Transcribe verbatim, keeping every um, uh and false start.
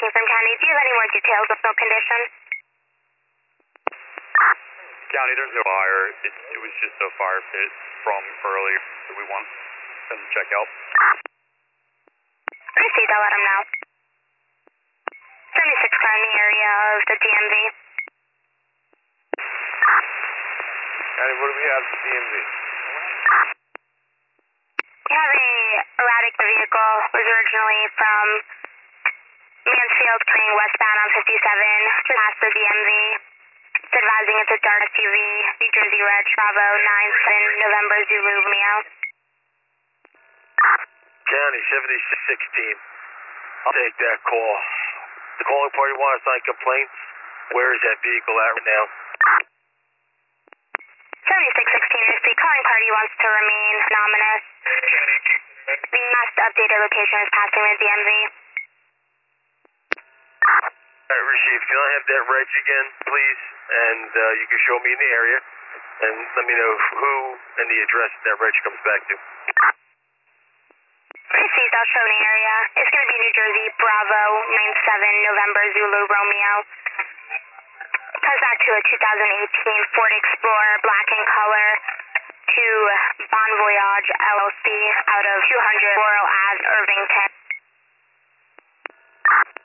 speaking from County. Do you have any more details of snow condition? County, there's no fire. It, it was just a fire pit from earlier that we want them to check out. Received, I'll let them know. seventy-six car in the area of the D M V. County, what do we have at the D M V? We have a erratic vehicle, was originally from Mansfield coming westbound on fifty-seven, just past the D M V. It's advising it's a dark S U V, New Jersey Reg, Bravo nine seven November Zulu Romeo. County, seventy-six sixteen. I'll take that call. The calling party wants to sign complaints. Where is that vehicle at right now? seventy-six sixteen, the calling party wants to remain anonymous. The last updated location is passing the D M V. All right, Rashid, can I have that reg again, please? And uh, you can show me in the area, and let me know who and the address that reg comes back to. Received, I'll show the area. It's going to be New Jersey Bravo nine seven November Zulu Romeo. Comes back to a two thousand eighteen Ford Explorer, black in color, to Bon Voyage L L C out of two hundred Laurel Ave, Irvington.